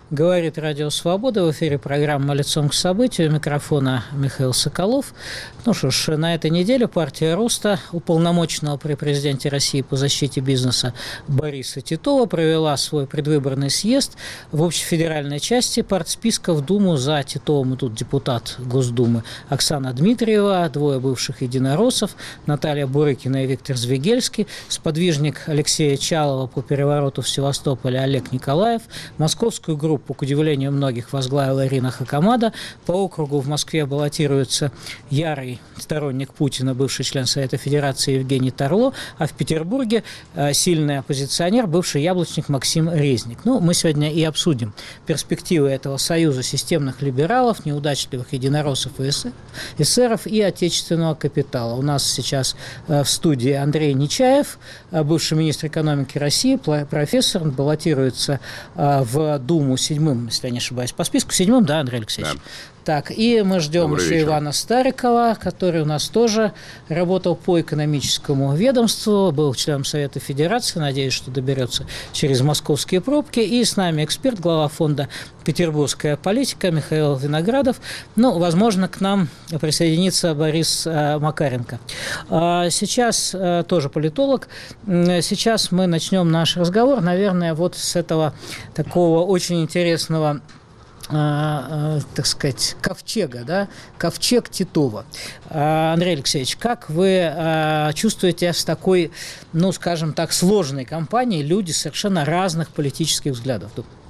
Говорит Радио Свобода. В эфире программа «Лицом к событию». У микрофона Михаил Соколов. Ну что ж, на этой неделе партия Роста уполномоченного при президенте России по защите бизнеса Бориса Титова провела свой предвыборный съезд. В общефедеральной части партсписка в Думу за Титовым идут депутат Госдумы Оксана Дмитриева, двое бывших единороссов, Наталья Бурыкина и Виктор Звегельский, сподвижник Алексея Чалова по перевороту в Севастополе Олег Николаев, московскую группу, к удивлению многих, возглавила Ирина Хакамада. По округу в Москве баллотируется ярый сторонник Путина, бывший член Совета Федерации Евгений Тарло, а в Петербурге сильный оппозиционер, бывший яблочник Максим Резник. Ну, мы сегодня и обсудим перспективы этого союза системных либералов, неудачливых единороссов и эсеров и отечественного капитала. У нас сейчас в студии Андрей Нечаев, бывший министр экономики России, профессор, баллотируется в Думу седьмым, если я не ошибаюсь, по списку седьмым, да, Андрей Алексеевич? Да. Так, и мы ждем еще Ивана Старикова, который у нас тоже работал по экономическому ведомству, был членом Совета Федерации, надеюсь, что доберется через московские пробки. И с нами эксперт, глава фонда «Петербургская политика» Михаил Виноградов. Ну, возможно, к нам присоединится Борис Макаренко. Сейчас тоже политолог. Сейчас мы начнем наш разговор, наверное, вот с этого такого очень интересного, так сказать, ковчега, да, ковчег Титова. Андрей Алексеевич, как вы чувствуете с такой, ну, скажем так, сложной компанией люди совершенно разных политических взглядов?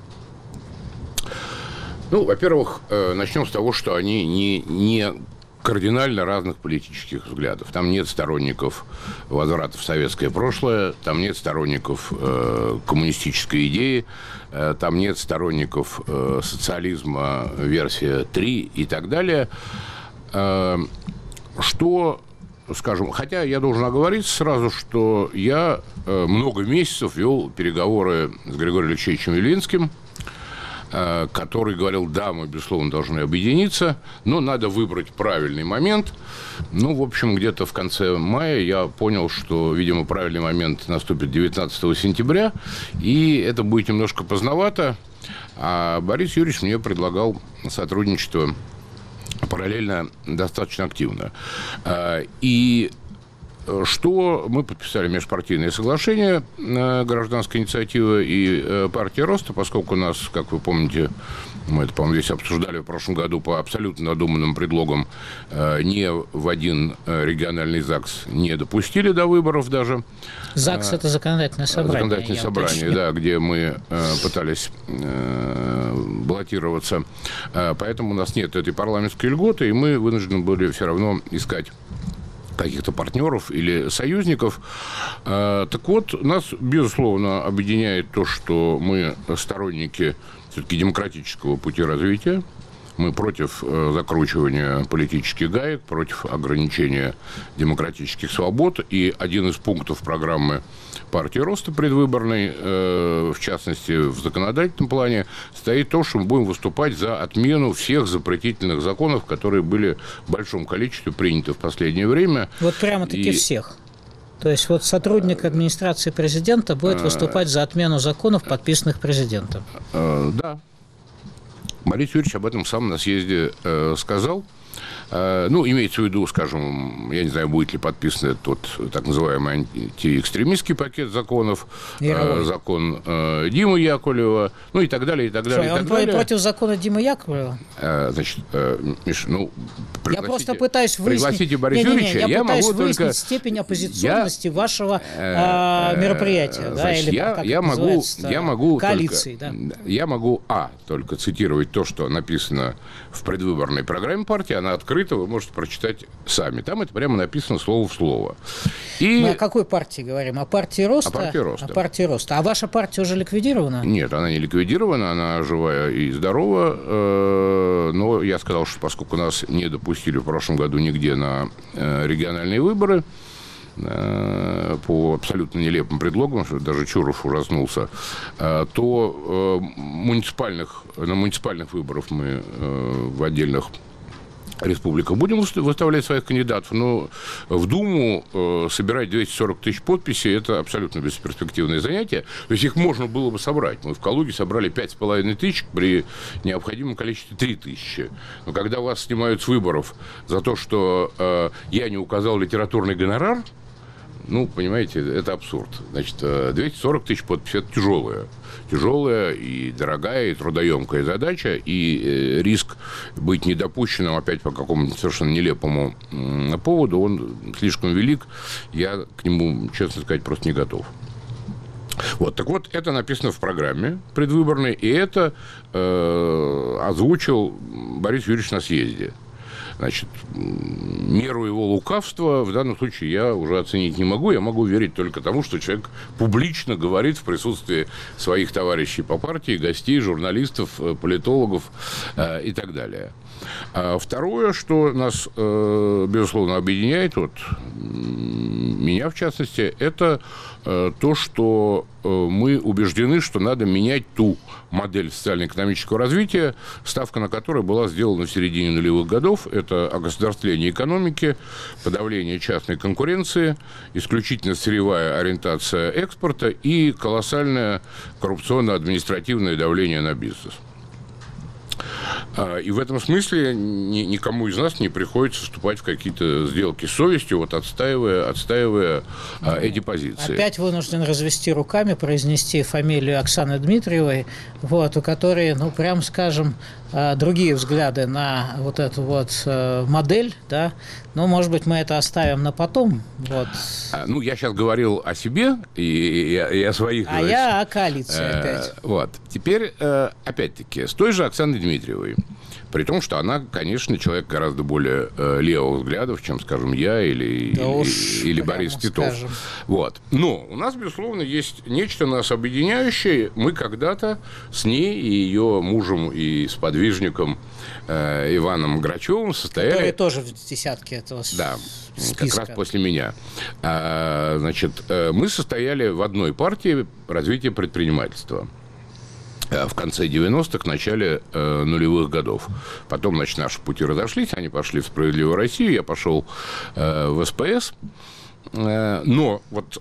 Ну, во-первых, начнем с того, что они не кардинально разных политических взглядов. Там нет сторонников возврата в советское прошлое, там нет сторонников коммунистической идеи, там нет сторонников социализма версия 3 и так далее. Что, скажем, хотя я должен оговориться сразу, что я много месяцев вел переговоры с Григорием Алексеевичем Явлинским, который говорил: да, мы, безусловно, должны объединиться, но надо выбрать правильный момент. Ну, в общем, где-то в конце мая я понял, что, видимо, правильный момент наступит 19 сентября, и это будет немножко поздновато. А Борис Юрьевич мне предлагал сотрудничество параллельно достаточно активно. И что мы подписали межпартийное соглашение «Гражданская инициатива» и партия Роста, поскольку у нас, как вы помните, мы это, по-моему, здесь обсуждали в прошлом году по абсолютно надуманным предлогам, ни в один региональный ЗАГС не допустили до выборов даже. ЗАГС – это законодательное собрание. Законодательное собрание, да, где мы пытались баллотироваться. Поэтому у нас нет этой парламентской льготы, и мы вынуждены были все равно искать каких-то партнеров или союзников. Так вот, нас, безусловно, объединяет то, что мы сторонники все-таки демократического пути развития. Мы против закручивания политических гаек, против ограничения демократических свобод. И один из пунктов программы партии Роста предвыборной, в частности, в законодательном плане, стоит то, что мы будем выступать за отмену всех запретительных законов, которые были в большом количестве приняты в последнее время. Вот прямо-таки всех. То есть вот сотрудник администрации президента будет выступать за отмену законов, подписанных президентом. Да. Борис Юрьевич об этом сам на съезде сказал. Ну, имеется в виду, скажем, я не знаю, будет ли подписан тот так называемый антиэкстремистский пакет законов, закон Димы Яковлева, ну и так далее, и так далее. Он против закона Димы Яковлева? Значит, Миш, ну, я просто пытаюсь выяснить... Пригласите Бориса Юрьевича, я могу выяснить только... степень оппозиционности вашего мероприятия. Значит, да, или я могу коалиции. Только, да. Я могу, только цитировать то, что написано в предвыборной программе партии, она открыта, вы можете прочитать сами. Там это прямо написано слово в слово. И... Мы о какой партии говорим? О партии Роста? О партии Роста. О партии Роста. А ваша партия уже ликвидирована? Нет, она не ликвидирована, она живая и здорова. Но я сказал, что поскольку нас не допустили в прошлом году нигде на региональные выборы, по абсолютно нелепым предлогам, что даже Чуров ужаснулся, то на муниципальных выборах мы в отдельных республика. Будем выставлять своих кандидатов, но в Думу собирать 240 тысяч подписей – это абсолютно бесперспективное занятие. То есть их можно было бы собрать. Мы в Калуге собрали 5,5 тысяч, при необходимом количестве 3 тысячи. Но когда вас снимают с выборов за то, что я не указал литературный гонорар, ну, понимаете, это абсурд. Значит, 240 тысяч подписей – это тяжелая и дорогая, и трудоемкая задача, и риск быть недопущенным опять по какому-то совершенно нелепому поводу, он слишком велик, я к нему, честно сказать, просто не готов. Вот, так вот, это написано в программе предвыборной, и это озвучил Борис Юрьевич на съезде. Значит, меру его лукавства в данном случае я уже оценить не могу. Я могу верить только тому, что человек публично говорит в присутствии своих товарищей по партии, гостей, журналистов, политологов и так далее. Второе, что нас, безусловно, объединяет, вот, меня в частности, это то, что мы убеждены, что надо менять ту модель социально-экономического развития, ставка на которой была сделана в середине нулевых годов. Это огосударствление экономики, подавление частной конкуренции, исключительно сырьевая ориентация экспорта и колоссальное коррупционно-административное давление на бизнес. И в этом смысле никому из нас не приходится вступать в какие-то сделки с совестью, вот отстаивая эти позиции. Опять вынужден развести руками, произнести фамилию Оксаны Дмитриевой, вот, у которой, ну, прям скажем, другие взгляды на вот эту вот модель, да, но, может быть, мы это оставим на потом. Вот. Ну, я сейчас говорил о себе и о своих... А я о коалиции опять. Вот. Теперь, опять-таки, с той же Оксаной Дмитриевой. При том, что она, конечно, человек гораздо более левых взглядов, чем, скажем, я или Борис Титов. Вот. Но у нас, безусловно, есть нечто нас объединяющее. Мы когда-то с ней и ее мужем и сподвижником Иваном Грачевым состояли... Который тоже в десятке этого списка. Как раз после меня. Значит, мы состояли в одной партии развития предпринимательства. В конце 90-х, начале нулевых годов. Потом, значит, наши пути разошлись, они пошли в «Справедливую Россию», я пошел в СПС. Но вот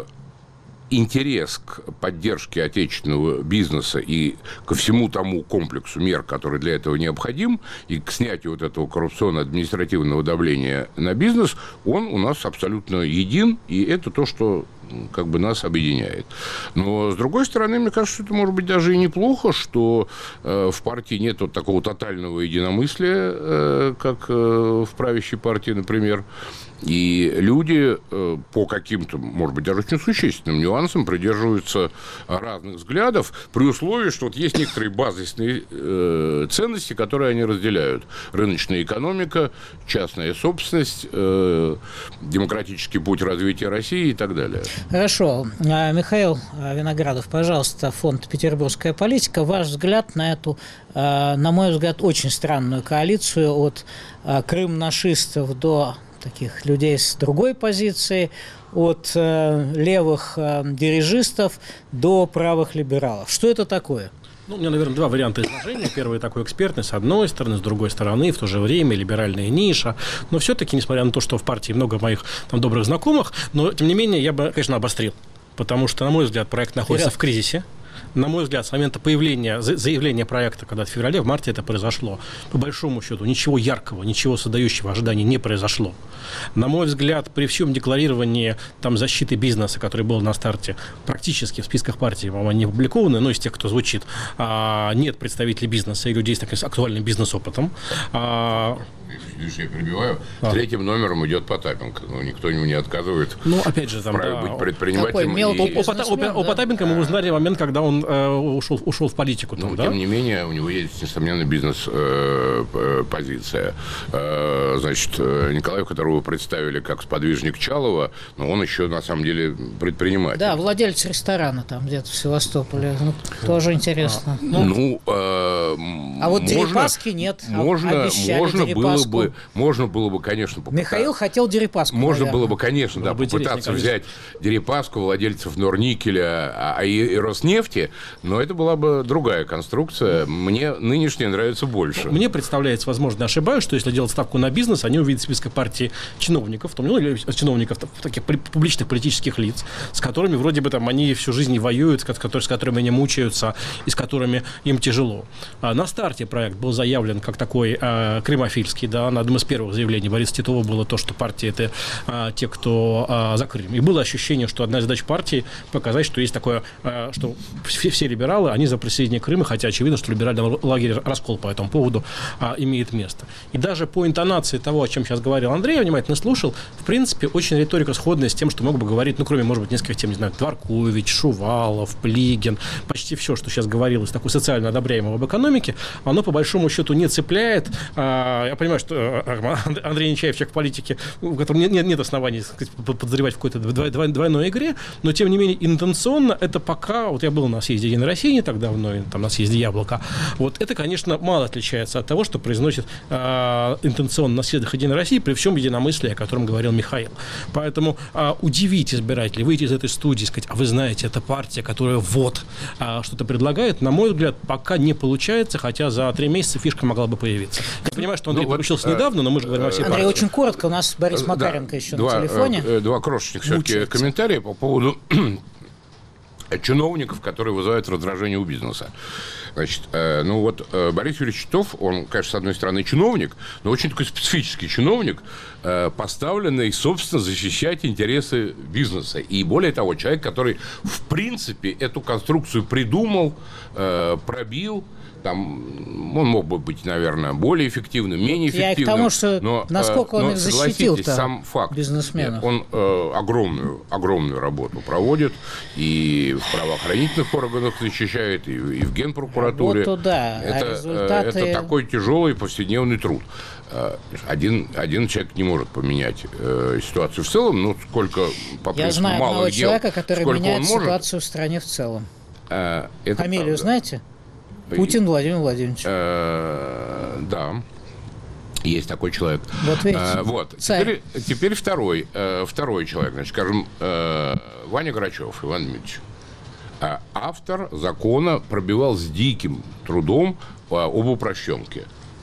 интерес к поддержке отечественного бизнеса и ко всему тому комплексу мер, который для этого необходим, и к снятию вот этого коррупционно-административного давления на бизнес, он у нас абсолютно един, и это то, что как бы нас объединяет. Но, с другой стороны, мне кажется, что это может быть даже и неплохо, что в партии нет вот такого тотального единомыслия, как в правящей партии, например. И люди по каким-то, может быть, даже очень существенным нюансам придерживаются разных взглядов, при условии, что вот есть некоторые базисные ценности, которые они разделяют. Рыночная экономика, частная собственность, демократический путь развития России и так далее. Хорошо. Михаил Виноградов, пожалуйста, фонд «Петербургская политика». Ваш взгляд на эту, на мой взгляд, очень странную коалицию от крым-нашистов до таких людей с другой позиции, от левых дирижистов до правых либералов. Что это такое? Ну, у меня, наверное, два варианта изложения. Первый такой экспертный, с одной стороны, с другой стороны, в то же время либеральная ниша. Но все-таки, несмотря на то, что в партии много моих там добрых знакомых, но, тем не менее, я бы, конечно, обострил. Потому что, на мой взгляд, проект находится в кризисе. На мой взгляд, с момента появления, заявления проекта, когда в феврале, в марте это произошло, по большому счету, ничего яркого, ничего создающего ожиданий не произошло. На мой взгляд, при всем декларировании там, защиты бизнеса, который был на старте, практически в списках партии, по-моему, не опубликованы, но из тех, кто звучит, нет представителей бизнеса и людей с таким актуальным бизнес-опытом. Видишь, я перебиваю. Третьим номером идет Потапенко. Ну, никто ему не отказывает. Ну, опять же, там, быть предпринимателем. О Потапенко мы узнали в момент, когда он ушел в политику. Там, тем не менее, у него есть, несомненно, бизнес-позиция. Значит, Николаев, которого вы представили как сподвижник Чалова, но он еще, на самом деле, предприниматель. Да, владелец ресторана там где-то в Севастополе. Ну, тоже интересно. А вот Дерипаски нет. Можно было бы, конечно, Михаил хотел Дерипаску. Можно было бы, конечно, попытаться взять Дерипаску, владельцев Норникеля и Роснефти, но это была бы другая конструкция. Мне нынешняя нравится больше. Мне представляется, возможно, ошибаюсь, что если делать ставку на бизнес, они увидят список партии чиновников, чиновников таких публичных политических лиц, с которыми вроде бы там они всю жизнь воюют, с которыми они мучаются и с которыми им тяжело. На старте проект был заявлен как такой крымофильский, да, на одном из первых заявлений Бориса Титова было то, что партия это те, кто за Крым. И было ощущение, что одна из задач партии показать, что есть такое, что все либералы, они за присоединение Крыма, хотя очевидно, что либеральный лагерь раскол по этому поводу имеет место. И даже по интонации того, о чем сейчас говорил Андрей, я внимательно слушал, в принципе, очень риторика сходная с тем, что мог бы говорить, кроме, может быть, нескольких тем, не знаю, Дворкович, Шувалов, Плигин, почти все, что сейчас говорилось, такой социально одобряемого об экономике, оно по большому счету не цепляет. Я понимаю, что Андрей Нечаев, человек в политике, у которого нет оснований, сказать, подозревать в какой-то двойной игре, но, тем не менее, интенционно это пока, вот я был на съезде «Единой России» не так давно, там на съезде «Яблоко», вот это, конечно, мало отличается от того, что произносит интенционно на съездах «Единой России» при всем единомыслии, о котором говорил Михаил. Поэтому удивить избирателей, выйти из этой студии, сказать, а вы знаете, это партия, которая что-то предлагает, на мой взгляд, пока не получается, хотя за 3 месяца фишка могла бы появиться. Я понимаю, что Андрей подключился недавно, но мы же говорим о всей партии. Андрей, очень коротко, у нас Борис Макаренко еще на телефоне. Два крошечных все-таки комментария по поводу чиновников, которые вызывают раздражение у бизнеса. Значит, Борис Юрьевич Титов, он, конечно, с одной стороны чиновник, но очень такой специфический чиновник, поставленный, собственно, защищать интересы бизнеса. И более того, человек, который, в принципе, эту конструкцию придумал, пробил. Там он мог бы быть, наверное, более эффективным, менее эффективным. Я и к тому, что насколько он их защитил-то, сам факт, бизнесменов. Он огромную работу проводит и в правоохранительных органах защищает, и в Генпрокуратуре. Это такой тяжелый повседневный труд. Один человек не может поменять ситуацию в целом, но сколько по принципу малых дел. Я знаю одного человека, который меняет ситуацию в стране в целом. Фамилию знаете? Путин Владимир Владимирович. Да, есть такой человек. Вот видите, Теперь второй человек, значит, скажем, Ваня Грачев, Иван Дмитриевич. Автор закона пробивал с диким трудом об упрощенке.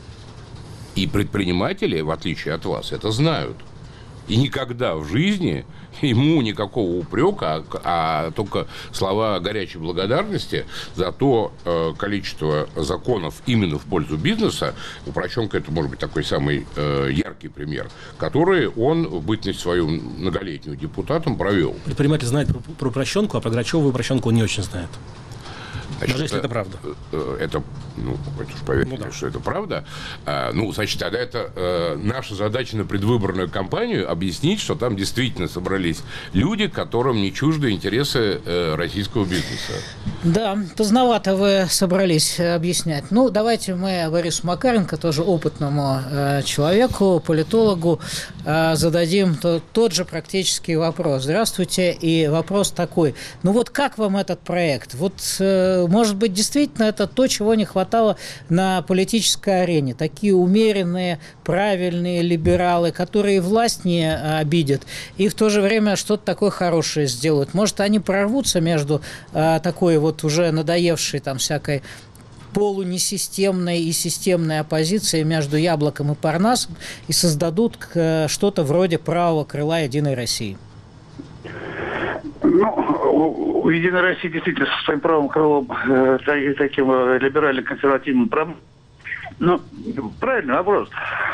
И предприниматели, в отличие от вас, это знают. И никогда в жизни ему никакого упрека, а только слова горячей благодарности за то количество законов именно в пользу бизнеса. Упрощенка – это, может быть, такой самый яркий пример, который он в бытность свою многолетнюю депутатом провел. Предприниматель знает про упрощенку, а про Грачеву упрощенку он не очень знает. Значит, даже если это правда. Это поверьте, что это правда. Значит, тогда это наша задача на предвыборную кампанию объяснить, что там действительно собрались люди, которым не чужды интересы российского бизнеса. Да, поздновато вы собрались объяснять. Давайте мы Борису Макаренко, тоже опытному человеку, политологу, зададим тот же практический вопрос. Здравствуйте. И вопрос такой. Как вам этот проект? Может быть, действительно, это то, чего не хватало на политической арене. Такие умеренные, правильные либералы, которые власть не обидят, и в то же время что-то такое хорошее сделают. Может, они прорвутся между такой уже надоевшей там всякой полунесистемной и системной оппозицией между Яблоком и Парнасом и создадут что-то вроде правого крыла Единой России. У «Единой России» действительно со своим правым крылом, таким либерально-консервативным правом. Правильный вопрос.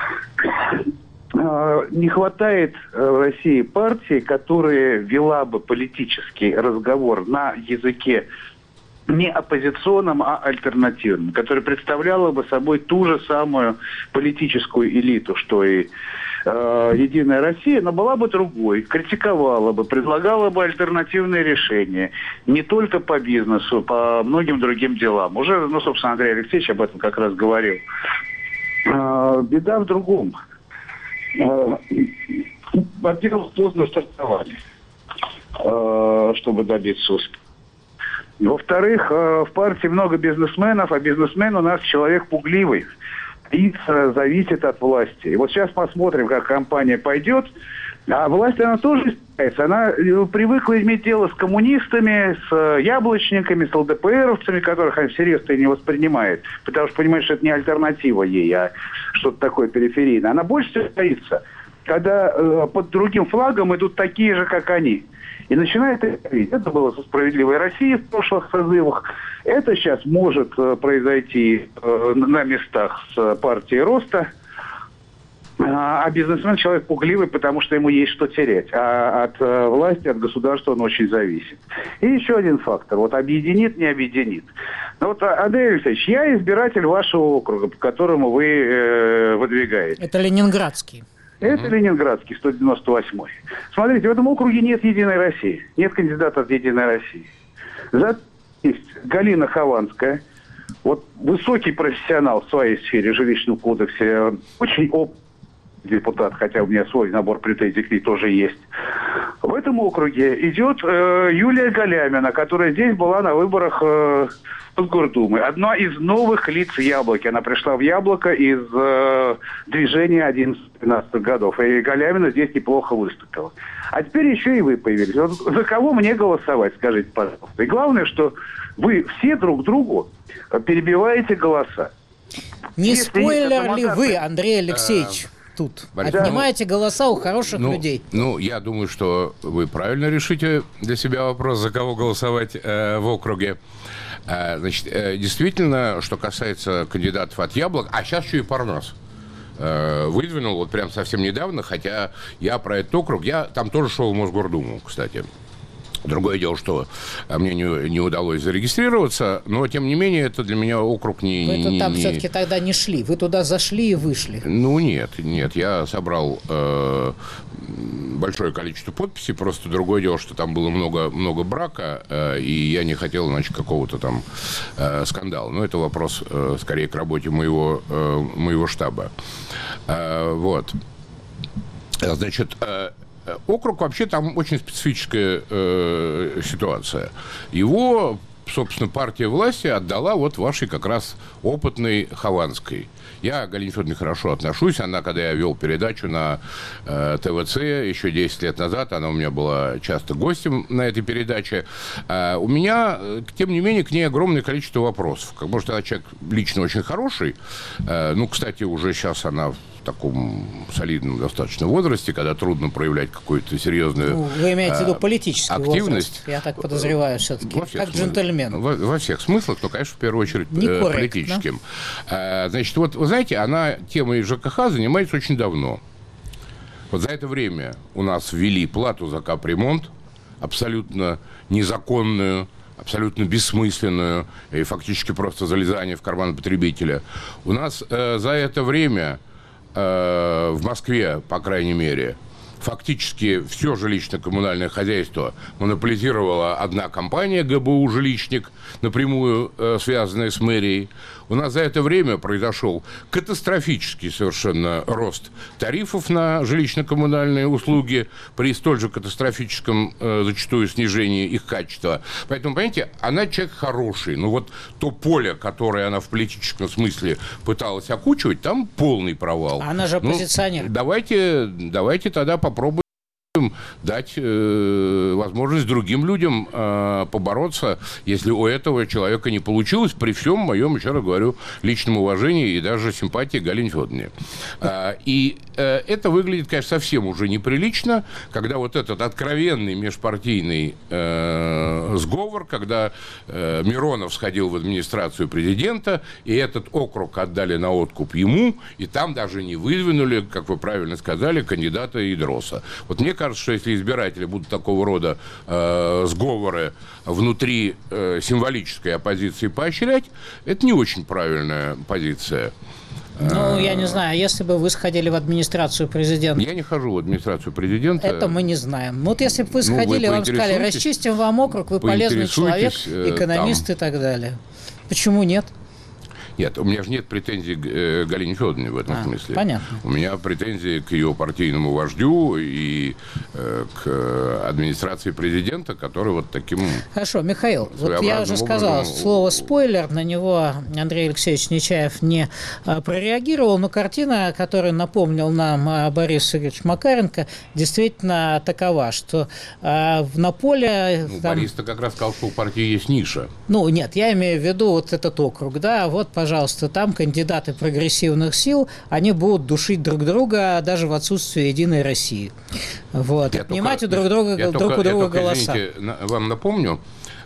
Не хватает в России партии, которая вела бы политический разговор на языке не оппозиционном, а альтернативном, которая представляла бы собой ту же самую политическую элиту, что и «Единая Россия», но была бы другой, критиковала бы, предлагала бы альтернативные решения. Не только по бизнесу, по многим другим делам. Уже, собственно, Андрей Алексеевич об этом как раз говорил. Беда в другом. Во-первых, поздно стартовали, чтобы добиться успеха. Во-вторых, в партии много бизнесменов, а бизнесмен у нас человек пугливый. Лица зависит от власти. И вот сейчас посмотрим, как кампания пойдет. А власть, она тоже исправляется. Она привыкла иметь дело с коммунистами, с яблочниками, с ЛДПРовцами, которых она всерьез-то и не воспринимает. Потому что понимает, что это не альтернатива ей, а что-то такое периферийное. Она больше всего боится, когда под другим флагом идут такие же, как они. И начинает это видеть. Это было со «Справедливой Россией» в прошлых созывах. Это сейчас может произойти на местах с партией Роста. А бизнесмен человек пугливый, потому что ему есть что терять. А от власти, от государства он очень зависит. И еще один фактор. Вот объединит, не объединит. Ну вот, Андрей Алексеевич, я избиратель вашего округа, по которому вы выдвигаете. Это Ленинградский. Это Ленинградский, 198-й. Смотрите, в этом округе нет «Единой России». Нет кандидата от «Единой России». Зато есть Галина Хованская. Вот высокий профессионал в своей сфере, жилищном кодексе. Очень опытный депутат, хотя у меня свой набор претензий к ней тоже есть. В этом округе идет Юлия Галямина, которая здесь была на выборах Госгордумы. Одна из новых лиц «Яблоки». Она пришла в «Яблоко» из движения 11-12 годов. И Галямина здесь неплохо выступила. А теперь еще и вы появились. Вот за кого мне голосовать, скажите, пожалуйста. И главное, что вы все друг другу перебиваете голоса. Не спойлер ли вы, Андрей Алексеевич, тут? Отнимаете голоса у хороших людей. Ну, я думаю, что вы правильно решите для себя вопрос, за кого голосовать в округе. Значит, действительно, что касается кандидатов от «Яблок», а сейчас еще и Парнас выдвинул, вот прям совсем недавно, хотя я про этот округ, я там тоже шел в Мосгордуму, кстати. Другое дело, что мне не удалось зарегистрироваться, но, тем не менее, это для меня округ не... Вы там все-таки тогда не шли, вы туда зашли и вышли. Ну, нет, я собрал большое количество подписей, просто другое дело, что там было много брака, и я не хотел, значит, какого-то там скандала. Но это вопрос, скорее, к работе моего штаба. Вот. Значит... Округ вообще там очень специфическая ситуация. Его, собственно, партия власти отдала вот вашей как раз опытной Хованской. Я к Галине Федоровне хорошо отношусь. Она, когда я вел передачу на ТВЦ еще 10 лет назад, она у меня была часто гостем на этой передаче. У меня, тем не менее, к ней огромное количество вопросов. Потому что она человек лично очень хороший. Ну, кстати, уже сейчас она в таком солидном достаточно возрасте, когда трудно проявлять какую-то серьезную вы имеете в виду политический активность. Возраст, я так подозреваю, все-таки, как джентльмен. Во всех смыслах, но, конечно, в первую очередь политическим. Значит, вот, вы знаете, она темой ЖКХ занимается очень давно. Вот за это время у нас ввели плату за капремонт, абсолютно незаконную, абсолютно бессмысленную и фактически просто залезание в карман потребителя. У нас за это время в Москве, по крайней мере, фактически все жилищно-коммунальное хозяйство монополизировала одна компания, ГБУ «Жилищник», напрямую связанная с мэрией. У нас за это время произошел катастрофический совершенно рост тарифов на жилищно-коммунальные услуги при столь же катастрофическом зачастую снижении их качества. Поэтому, понимаете, она человек хороший. Но вот то поле, которое она в политическом смысле пыталась окучивать, там полный провал. Она же оппозиционер. Ну, давайте тогда попробуем дать возможность другим людям побороться, если у этого человека не получилось, при всем моем, еще раз говорю, личном уважении и даже симпатии к Галине Федоровне. И это выглядит, конечно, совсем уже неприлично, когда вот этот откровенный межпартийный сговор, когда Миронов сходил в администрацию президента, и этот округ отдали на откуп ему, и там даже не выдвинули, как вы правильно сказали, кандидата Идроса. Вот мне кажется, что если избиратели будут такого рода сговоры внутри символической оппозиции поощрять, это не очень правильная позиция. Ну, я не знаю, если бы вы сходили в администрацию президента... Я не хожу в администрацию президента. Это мы не знаем. Вот если бы вы сходили, вам сказали, расчистим вам округ, вы полезный человек, экономист и так далее. Почему нет? Нет, у меня же нет претензий к Галине Федоровне в этом смысле. Понятно. У меня претензии к ее партийному вождю и к администрации президента, который вот таким... Хорошо, Михаил, вот я уже сказал слово «спойлер», на него Андрей Алексеевич Нечаев не прореагировал, но картина, которую напомнил нам Борис Игоревич Макаренко, действительно такова, что на поле... Борис-то как раз сказал, что у партии есть ниша. Ну, нет, я имею в виду вот этот округ, да, вот, пожалуйста, там кандидаты прогрессивных сил, они будут душить друг друга даже в отсутствие Единой России. Вот, отнимать друг у друга голоса. Извините, вам напомню,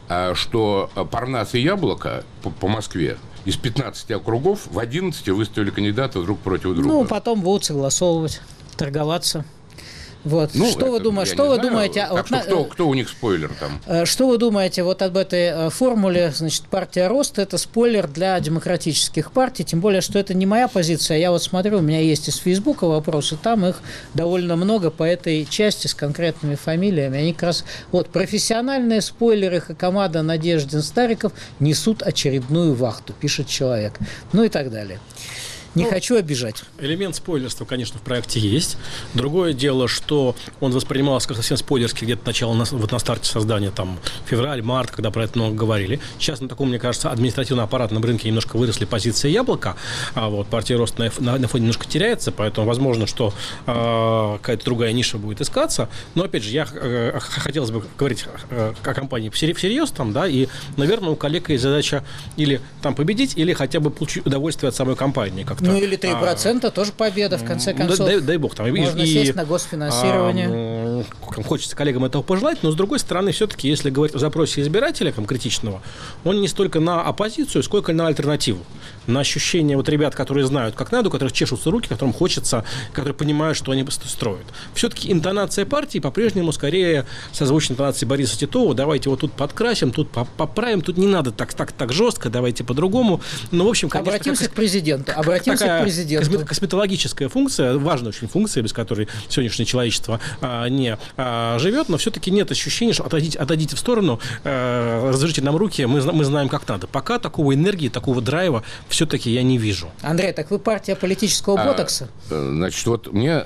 что Парнас и Яблоко по Москве из 15 округов в 11 выставили кандидатов друг против друга. Ну, потом будут согласовывать, торговаться. Вот. Ну, что вы думаете? Так что, кто у них спойлер там? Что вы думаете вот об этой формуле? Значит, партия роста – это спойлер для демократических партий, тем более, что это не моя позиция. Я вот смотрю, у меня есть из Фейсбука вопросы, там их довольно много по этой части с конкретными фамилиями. Они как раз вот профессиональные спойлеры Хакамада, Надеждин, Стариков несут очередную вахту, пишет человек. Ну и так далее. Не хочу обижать. Элемент спойлерства, конечно, в проекте есть. Другое дело, что он воспринимался как совсем спойлерский где-то на старте создания, там, февраль, март, когда про это много говорили. Сейчас на таком, мне кажется, административно-аппаратном рынке немножко выросли позиции Яблока, а вот партия Рост на фоне немножко теряется, поэтому возможно, что какая-то другая ниша будет искаться. Но, опять же, я хотелось бы говорить о компании всерьез там, да, и, наверное, у коллег есть задача или там победить, или хотя бы получить удовольствие от самой компании, как ну, или 3% тоже победа, в конце концов. Дай бог. Там. Можно сесть на госфинансирование. Хочется коллегам этого пожелать, но, с другой стороны, все-таки, если говорить о запросе избирателя, критичного, он не столько на оппозицию, сколько на альтернативу. На ощущение вот ребят, которые знают, как надо, у которых чешутся руки, которым хочется, которые понимают, что они строят. Все-таки интонация партии по-прежнему скорее созвучна интонации Бориса Титова. Давайте вот тут подкрасим, тут поправим, тут не надо так жестко, давайте по-другому. Ну, в общем, конечно, обратимся к президенту. Такая косметологическая функция, важная очень функция, без которой сегодняшнее человечество не живет, но все-таки нет ощущения, что отойдите в сторону, разрешите нам руки, мы знаем, как надо. Пока такого энергии, такого драйва все-таки я не вижу. Андрей, так вы партия политического ботокса? Значит, вот мне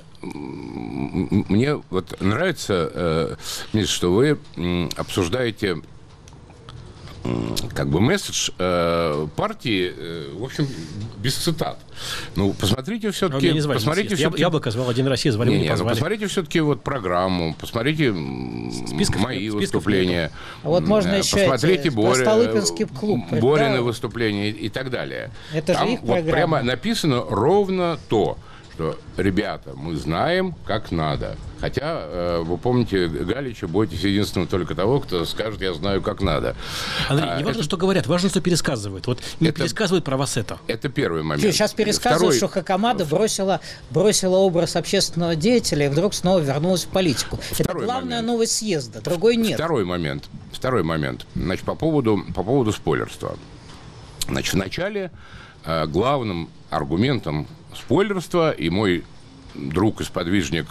вот нравится, что вы обсуждаете как бы месседж партии, в общем, без цитат. Ну, посмотрите все-таки... Яблоко звал «Один Россия», звали, не позвали. Посмотрите все-таки вот программу, посмотрите мои выступления. А вот можно еще посмотрите Столыпинский клуб. Борины выступления и так далее. Это там же их вот программа. Прямо написано ровно то, что, ребята, мы знаем, как надо. Хотя, вы помните, Галича, бойтесь единственного только того, кто скажет, я знаю, как надо. Андрей, не важно, что говорят, важно, что пересказывают. Вот не пересказывают про вас это. Это первый момент. Сейчас пересказывают, что Хакамада бросила образ общественного деятеля и вдруг снова вернулась в политику. Это главная новость съезда, другой нет. Второй момент. Значит, по поводу спойлерства. Значит, вначале главным аргументом спойлерства, и мой друг и сподвижник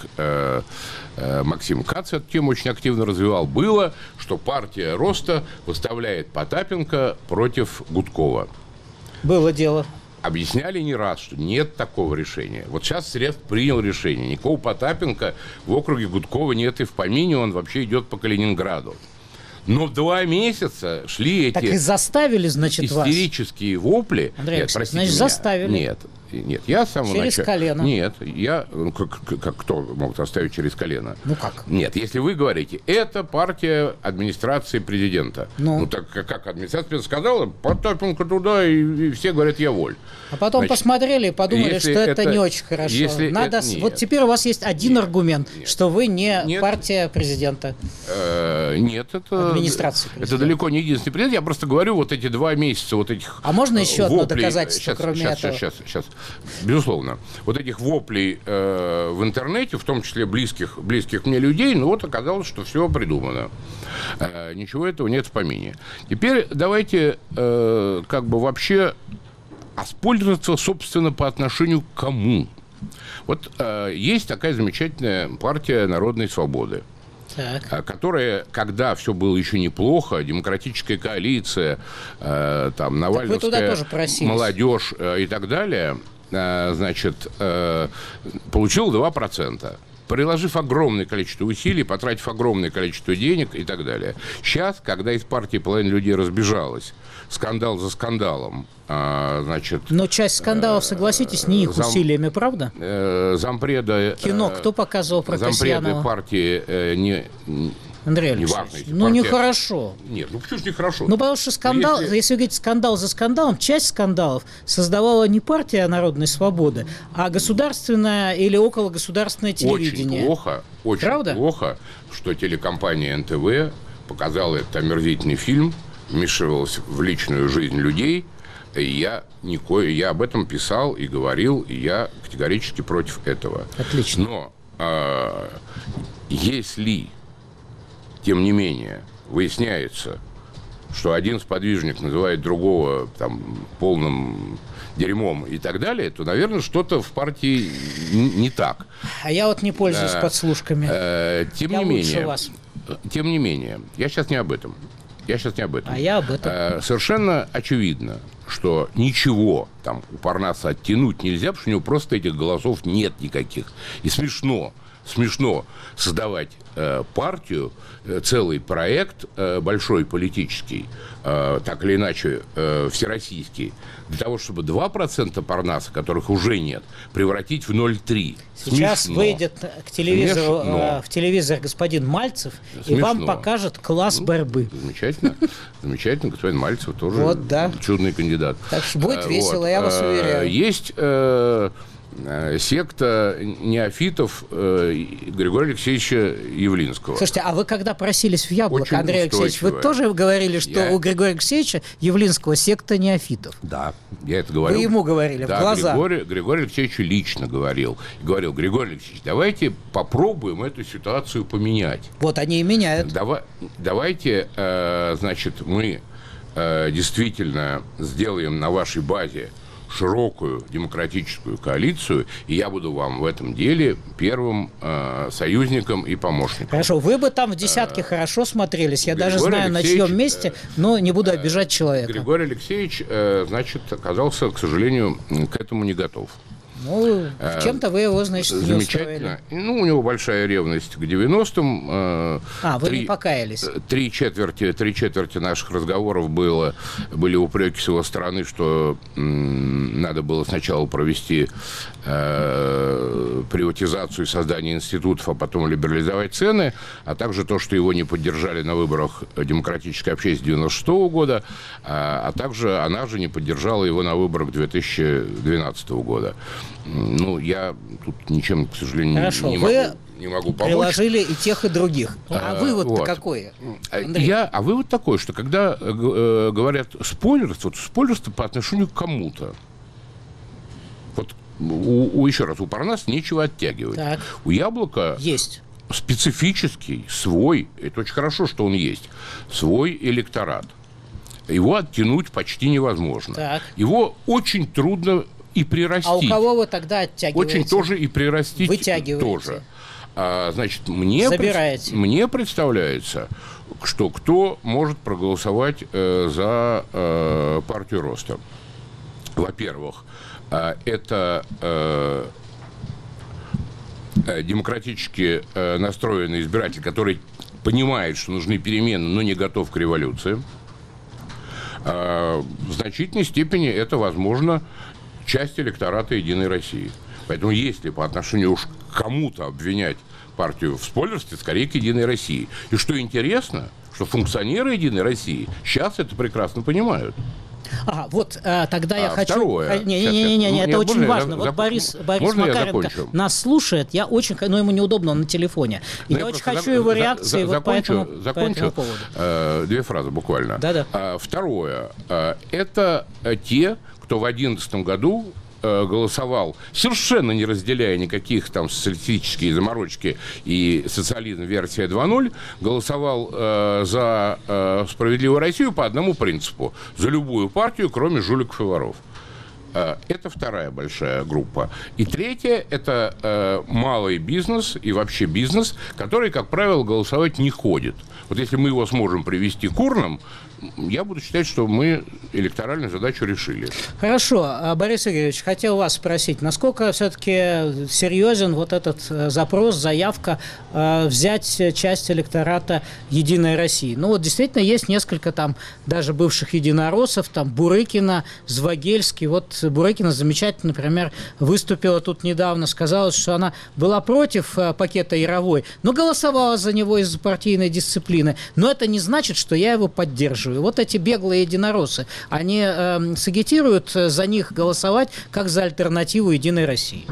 Максим Кац эту тему очень активно развивал, было, что партия Роста выставляет Потапенко против Гудкова. Было дело. Объясняли не раз, что нет такого решения. Вот сейчас Срез принял решение. Никакого Потапенко в округе Гудкова нет и в помине, он вообще идет по Калининграду. Но 2 месяца шли эти... Так и заставили, значит, истерические вопли. Андрей Алексеевич, значит, заставили. Нет, я с самого начала... Через колено. Нет, я... Как кто мог оставить через колено? Ну как? Нет, если вы говорите, это партия администрации президента. Ну так как администрация президента сказала, Потапенко туда, и все говорят, я воль. А потом посмотрели и подумали, что это не очень хорошо. Надо... Вот теперь у вас есть один аргумент, что вы не партия президента. Нет, это... Администрация президента. Это далеко не единственный президент. Я просто говорю, вот эти 2 месяца вот этих А можно еще воплей, одно доказательство, кроме этого? Сейчас. Безусловно. Вот этих воплей в интернете, в том числе близких мне людей, ну вот оказалось, что все придумано. Ничего этого нет в помине. Теперь давайте как бы вообще оспойлерство, собственно, по отношению к кому. Вот есть такая замечательная партия Народной Свободы. которая, когда все было еще неплохо, демократическая коалиция, там, Навальновская молодежь и так далее, значит, получила 2%. Приложив огромное количество усилий, потратив огромное количество денег и так далее. Сейчас, когда из партии половина людей разбежалась, скандал за скандалом, значит... Но часть скандалов, согласитесь, не их усилиями, правда? Зампреда... Кино кто показывал про Касьянова? Зампреда партии... Андрей Алексеевич, ну нехорошо. Нет, ну почему же нехорошо? Ну потому что скандал, если вы говорите скандал за скандалом, часть скандалов создавала не партия Народной Свободы, а государственное или окологосударственное телевидение. Очень плохо, что телекомпания НТВ показала этот омерзительный фильм, вмешивалась в личную жизнь людей. И я об этом писал и говорил, и я категорически против этого. Отлично. Но если... Тем не менее, выясняется, что один сподвижник называет другого там, полным дерьмом и так далее, то, наверное, что-то в партии не так. А я вот не пользуюсь подслушками. Тем не менее, я сейчас не об этом. А я об этом. Совершенно очевидно, что ничего там у Парнаса оттянуть нельзя, потому что у него просто этих голосов нет никаких. И смешно создавать партию, целый проект большой политический, так или иначе всероссийский, для того, чтобы 2% Парнаса, которых уже нет, превратить в 0,3. Сейчас Смешно. выйдет к телевизору, в телевизор господин Мальцев и вам покажет класс борьбы. Замечательно, господин Мальцев тоже чудный кандидат. Так что будет весело, я вас уверяю. Есть... секта неофитов Григория Алексеевича Явлинского. Слушайте, а вы когда просились в Яблоко, Андрей Алексеевич, вы тоже говорили, что у Григория Алексеевича Явлинского секта неофитов? Да, я это говорил. Вы ему говорили в глаза? Григорию Алексеевичу лично говорил. Говорил: Григорий Алексеевич, давайте попробуем эту ситуацию поменять. Вот они и меняют. Давайте, значит, мы действительно сделаем на вашей базе широкую демократическую коалицию, и я буду вам в этом деле первым союзником и помощником. Хорошо, вы бы там в десятке хорошо смотрелись, я даже знаю, на чьем месте, но не буду обижать человека. Григорий Алексеевич, значит, оказался, к сожалению, к этому не готов. Ну, чем-то вы его, значит, не замечательно. Ну, у него большая ревность к 90-м. Вы не покаялись. Три четверти наших разговоров были упреки с его стороны, что надо было сначала провести приватизацию и создание институтов, а потом либерализовать цены, а также то, что его не поддержали на выборах демократической общественности 96 года, а также она же не поддержала его на выборах 2012 года. Ну, я тут ничем, к сожалению, не могу помочь. Приложили и тех, и других. А вывод-то какой, Андрей? А вывод такой, что когда говорят спойлерство по отношению к кому-то, вот еще раз, у Парнаса нечего оттягивать. Так. У Яблока есть специфический, свой, это очень хорошо, что он есть, свой электорат. Его оттянуть почти невозможно. Так. Его очень трудно и прирастить. А у кого вы тогда оттягиваете? Очень тоже и прирастить вытягиваете. Тоже. Значит, мне представляется, что кто может проголосовать за партию Роста. Во-первых, это демократически настроенный избиратель, который понимает, что нужны перемены, но не готов к революции. В значительной степени это, возможно, часть электората «Единой России». Поэтому если по отношению уж к кому-то обвинять партию в спойлерстве, скорее к «Единой России». И что интересно, что функционеры «Единой России» сейчас это прекрасно понимают. Тогда я хочу... Второе. Не, это очень важно. Вот Борис Макаренко нас слушает, но ему неудобно, он на телефоне. И я очень хочу его реакции по этому поводу. 2 фразы буквально. Да. Второе. Это те, кто в 2011 году голосовал, совершенно не разделяя никаких там социалистические заморочки и социализм версия 2.0, голосовал за справедливую Россию по одному принципу: за любую партию, кроме жуликов и воров. Это вторая большая группа. И третья – это малый бизнес и вообще бизнес, который, как правило, голосовать не ходит. Вот если мы его сможем привести к урнам, я буду считать, что мы электоральную задачу решили. Хорошо. Борис Игоревич, хотел вас спросить, насколько все-таки серьезен вот этот запрос, заявка взять часть электората «Единой России»? Ну вот действительно есть несколько там даже бывших единороссов, там Бурыкина, Звагельский. Вот Бурыкина замечательно, например, выступила тут недавно, сказала, что она была против пакета Яровой, но голосовала за него из-за партийной дисциплины. Но это не значит, что я его поддерживаю. Вот эти беглые единороссы, они сагитируют за них голосовать как за альтернативу «Единой России».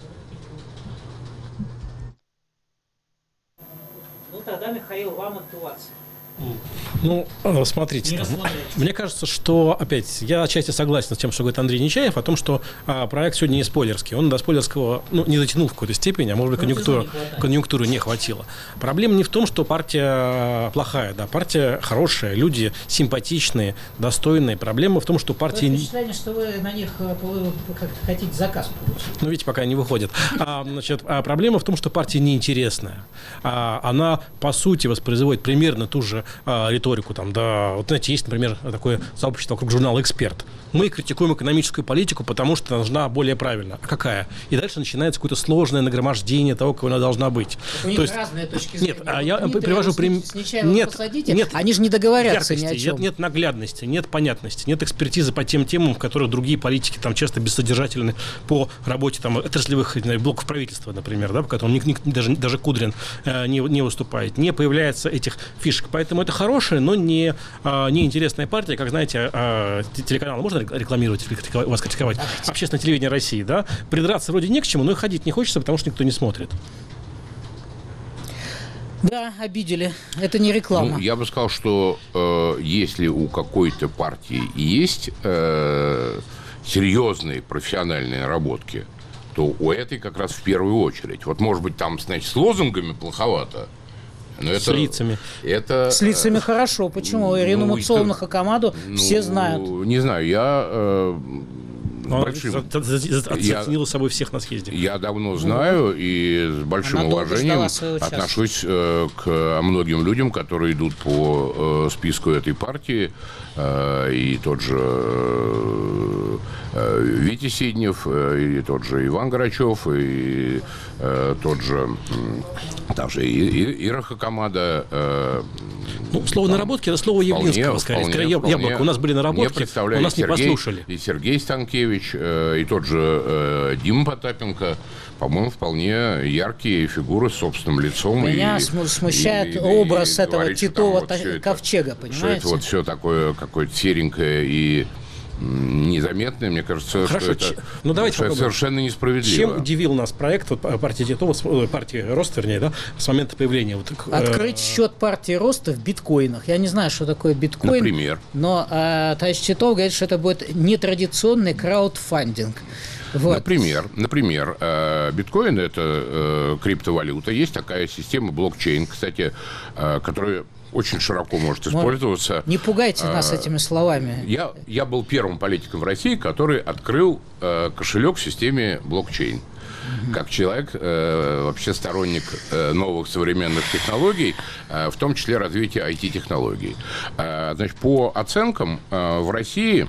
Ну тогда, Михаил, вам активация. Ну, смотрите, мне кажется, что, опять, я отчасти согласен с тем, что говорит Андрей Нечаев, о том, что проект сегодня не спойлерский. Он до спойлерского, не дотянул в какой-то степени, а может быть, конъюнктуры не хватило. Проблема не в том, что партия плохая, да, партия хорошая, люди симпатичные, достойные. Проблема в том, что партия... Впечатление, что вы на них хотите заказ получить. Ну, видите, пока не выходит. Проблема в том, что партия неинтересная. Она, по сути, воспроизводит примерно ту же риторику. Там, да, вот, знаете, есть, например, такое сообщество вокруг журнала «Эксперт». Мы критикуем экономическую политику, потому что она должна более правильно. А какая? И дальше начинается какое-то сложное нагромождение того, какой она должна быть. У них разные точки зрения. Нет, я привожу пример. Нет, они же не договорятся ни о чем. Нет наглядности, нет понятности, нет экспертизы по тем темам, в которых другие политики там часто бессодержательны по работе там отраслевых блоков правительства, например, да, по которым даже Кудрин не выступает. Не появляется этих фишек. Поэтому это хорошая, но не интересная партия, как, знаете, телеканал можно рекламировать, вас критиковать? Общественное телевидение России, да? Придраться вроде не к чему, но и ходить не хочется, потому что никто не смотрит. Да, обидели. Это не реклама. Ну, я бы сказал, что если у какой-то партии есть серьезные профессиональные наработки, то у этой как раз в первую очередь. Вот, может быть, там, значит, с лозунгами плоховато. Но с лицами. С лицами хорошо. Почему? Ирину Муцоловну Хакамаду все знают. Не знаю, я... Оценила собой всех на съезде. Я давно знаю и с большим уважением отношусь к многим людям, которые идут по списку этой партии. И тот же Витя Сиднев, и тот же Иван Грачев, и тот же также Ира Хакамада. Слово «наработки» – это слово Явлинского, скорее. Яблоко. У нас были наработки, но нас не послушали. И Сергей Станкевич, и тот же Дима Потапенко, по-моему, вполне яркие фигуры с собственным лицом. Меня смущает образ этого Титова ковчега, понимаете? Что это вот все такое какое-то серенькое и незаметное, мне кажется, хорошо, что это совершенно несправедливо. Чем удивил нас проект партии Титова, партии Роста, вернее, да, с момента появления? Открыть счет партии Роста в биткоинах. Я не знаю, что такое биткоин. Например. Но товарищ Титов говорит, что это будет нетрадиционный краудфандинг. Вот. Например, биткоин – это криптовалюта. Есть такая система блокчейн, кстати, которая очень широко может использоваться. Не пугайте нас этими словами. Я был первым политиком в России, который открыл кошелек в системе блокчейн. Как человек, вообще сторонник новых современных технологий, в том числе развития IT-технологий. Значит, по оценкам, в России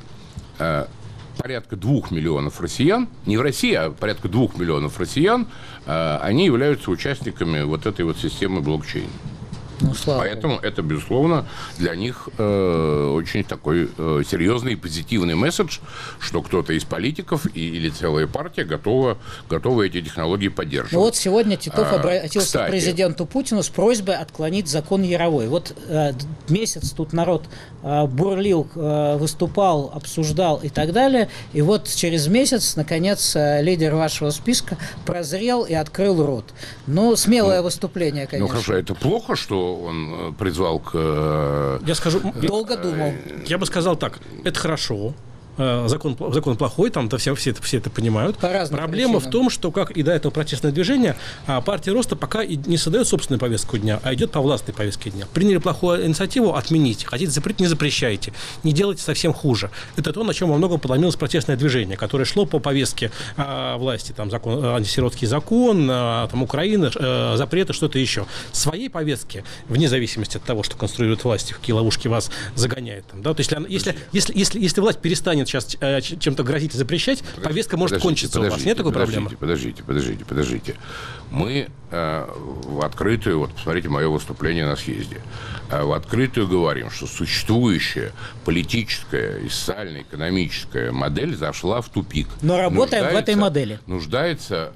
порядка 2 миллионов россиян, не в России, а порядка 2 миллионов россиян, они являются участниками вот этой вот системы блокчейн. Поэтому это, безусловно, для них очень такой серьезный и позитивный месседж, что кто-то из политиков или целая партия готова эти технологии поддерживать. Вот сегодня Титов обратился к президенту Путину с просьбой отклонить закон Яровой. Вот месяц тут народ бурлил, выступал, обсуждал и так далее. И вот через месяц, наконец, лидер вашего списка прозрел и открыл рот. Смелое выступление, конечно. Хорошо, это плохо, что он призвал к... Я скажу... Долго думал. Я бы сказал так. Это хорошо. закон плохой, там все это понимают. Проблема в том, что, как и до этого протестное движение, партия Роста пока и не создает собственную повестку дня, а идет по властной повестке дня. Приняли плохую инициативу — отмените. Хотите запретить — не запрещайте. Не делайте совсем хуже. Это то, на чем во многом подломилось протестное движение, которое шло по повестке власти, там антисиротский закон, там Украина, запреты, что-то еще. Своей повестки, вне зависимости от того, что конструирует власть, в какие ловушки вас загоняет. Там, да? То есть, если власть перестанет сейчас чем-то грозить и запрещать, повестка может кончиться у вас. Нет такой проблемы? Подождите. Мы в открытую, вот посмотрите мое выступление на съезде, в открытую говорим, что существующая политическая и социально-экономическая модель зашла в тупик. Но работаем в этой модели. Нуждается...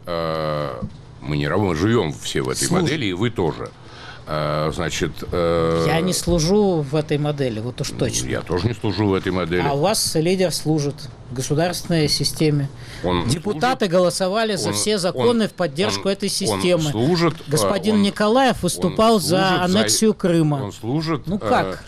Мы не работаем, мы живем все в этой модели, и вы тоже. Значит, я не служу в этой модели, вот уж точно. Я тоже не служу в этой модели. А у вас лидер служит в государственной системе. Депутаты голосовали за все законы в поддержку этой системы. Господин Николаев выступал за аннексию Крыма. Он служит как?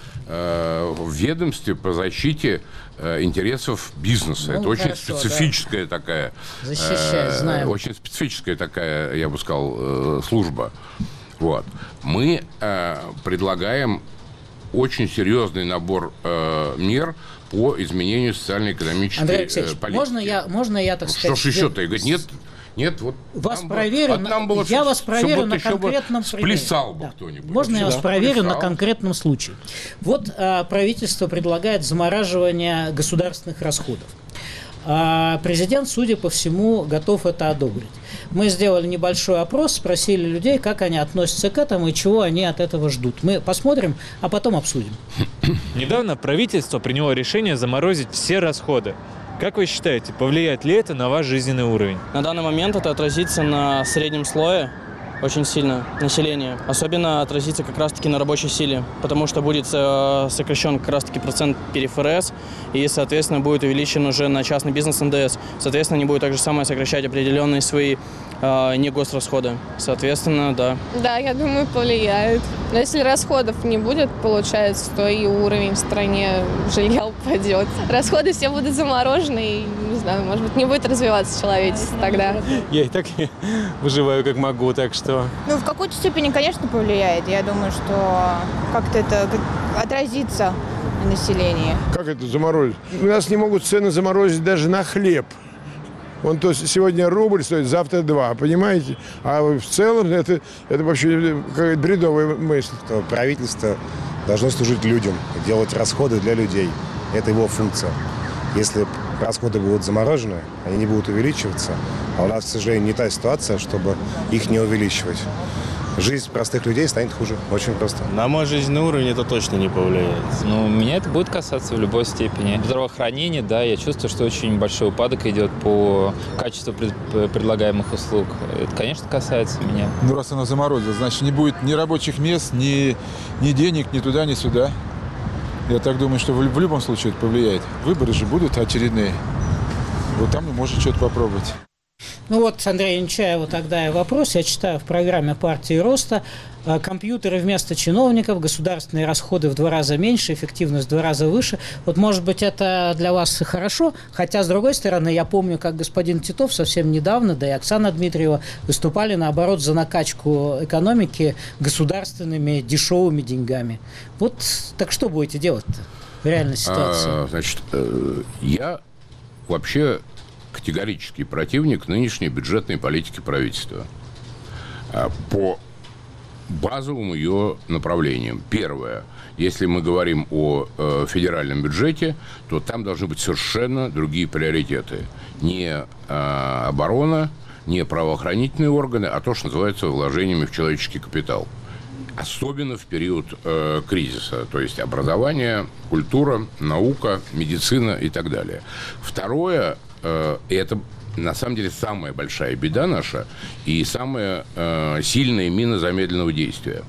В ведомстве по защите интересов бизнеса. Это очень специфическая такая... знаем. Очень специфическая такая, я бы сказал, служба. Вот. Мы предлагаем очень серьезный набор мер по изменению социально-экономической политики. Можно я так сказать? Что ж еще-то? Нет, вот вас проверю, я вас проверю на конкретном примере. Сплясал бы кто-нибудь. Можно я вас проверю на конкретном случае? Вот правительство предлагает замораживание государственных расходов. Президент, судя по всему, готов это одобрить. Мы сделали небольшой опрос, спросили людей, как они относятся к этому и чего они от этого ждут. Мы посмотрим, а потом обсудим. Недавно правительство приняло решение заморозить все расходы. Как вы считаете, повлияет ли это на ваш жизненный уровень? На данный момент это отразится на среднем слое очень сильно населения. Особенно отразится как раз-таки на рабочей силе, потому что будет сокращен как раз-таки процент ПФРС и, соответственно, будет увеличен уже на частный бизнес НДС. Соответственно, они будут так же самое сокращать определенные свои не госрасходы. Соответственно, да. Да, я думаю, повлияет. Но если расходов не будет, получается, то и уровень в стране жилья упадет. Расходы все будут заморожены, и, не знаю, может быть, не будет развиваться человечество тогда. Я и так выживаю как могу, так что... В какой-то степени, конечно, повлияет. Я думаю, что как-то это отразится на населении. Как это заморозить? У нас не могут цены заморозить даже на хлеб. Он то сегодня рубль стоит, завтра 2, понимаете? А в целом это вообще какая-то бредовая мысль. Правительство должно служить людям, делать расходы для людей. Это его функция. Если расходы будут заморожены, они не будут увеличиваться, а у нас, к сожалению, не та ситуация, чтобы их не увеличивать. Жизнь простых людей станет хуже. Очень просто. На мой жизненный уровень это точно не повлияет. Меня это будет касаться в любой степени. Здравоохранение, да, я чувствую, что очень большой упадок идет по качеству предлагаемых услуг. Это, конечно, касается меня. Раз оно заморозило, значит, не будет ни рабочих мест, ни денег, ни туда, ни сюда. Я так думаю, что в любом случае это повлияет. Выборы же будут очередные. Вот там и можно что-то попробовать. Андрею Нечаеву тогда и вопрос. Я читаю в программе партии Роста: компьютеры вместо чиновников, государственные расходы в 2 раза меньше, эффективность в 2 раза выше. Может быть, это для вас хорошо? Хотя, с другой стороны, я помню, как господин Титов совсем недавно, да и Оксана Дмитриева, выступали, наоборот, за накачку экономики государственными дешевыми деньгами. Так что будете делать-то в реальной ситуации? Я вообще категорический противник нынешней бюджетной политики правительства по базовым ее направлениям. Первое. Если мы говорим о федеральном бюджете, то там должны быть совершенно другие приоритеты. Не оборона, не правоохранительные органы, а то, что называется вложениями в человеческий капитал. Особенно в период кризиса. То есть образование, культура, наука, медицина и так далее. Второе. И это, на самом деле, самая большая беда наша и самая сильная мина замедленного действия.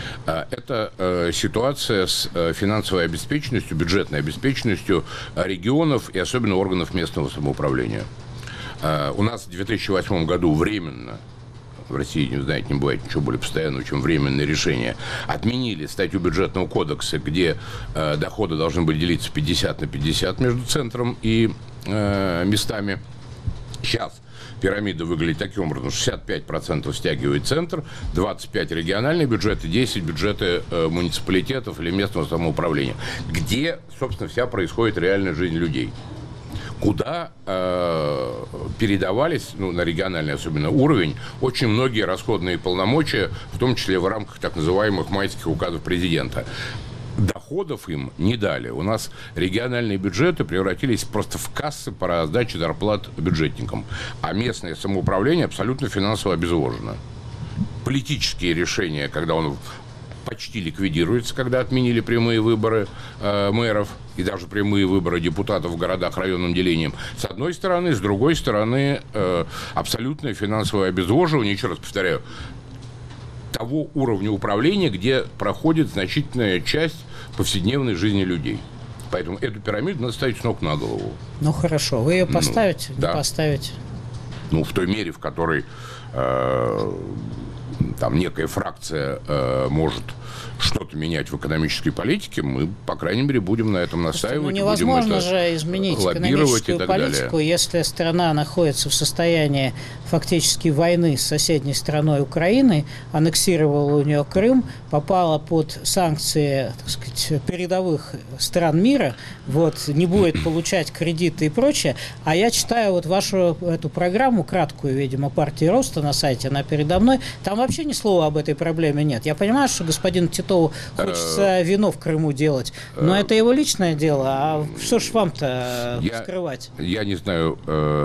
Это ситуация с финансовой обеспеченностью, бюджетной обеспеченностью регионов и особенно органов местного самоуправления. У нас в 2008 году временно в России, знаете, не бывает ничего более постоянного, чем временное решение, отменили статью Бюджетного кодекса, где доходы должны были делиться 50 на 50 между центром и местами. Сейчас пирамида выглядит таким образом: 65% стягивает центр, 25% региональные бюджеты, 10% бюджеты муниципалитетов или местного самоуправления, где, собственно, вся происходит реальная жизнь людей. Куда передавались, на региональный особенно уровень, очень многие расходные полномочия, в том числе в рамках так называемых майских указов президента. Доходов им не дали. У нас региональные бюджеты превратились просто в кассы по раздаче зарплат бюджетникам. А местное самоуправление абсолютно финансово обезвожено. Политические решения, когда он почти ликвидируется, когда отменили прямые выборы мэров и даже прямые выборы депутатов в городах районным делением, с одной стороны, с другой стороны, абсолютное финансовое обезвоживание, еще раз повторяю, того уровня управления, где проходит значительная часть повседневной жизни людей. Поэтому эту пирамиду надо ставить с ног на голову. Ну, хорошо. Вы ее поставите? Да. Не поставите? В той мере, в которой там некая фракция может что-то менять в экономической политике, мы, по крайней мере, будем на этом настаивать. Невозможно же изменить экономическую политику, далее. Если страна находится в состоянии фактически войны с соседней страной Украиной, аннексировала у нее Крым, попала под санкции, так сказать, передовых стран мира, не будет получать кредиты и прочее. А я читаю вашу эту программу, краткую, видимо, партии Роста на сайте, она передо мной, там вообще ни слова об этой проблеме нет. Я понимаю, что господину Титову хочется вино в Крыму делать, но это его личное дело. А что ж вам-то скрывать? Я не знаю,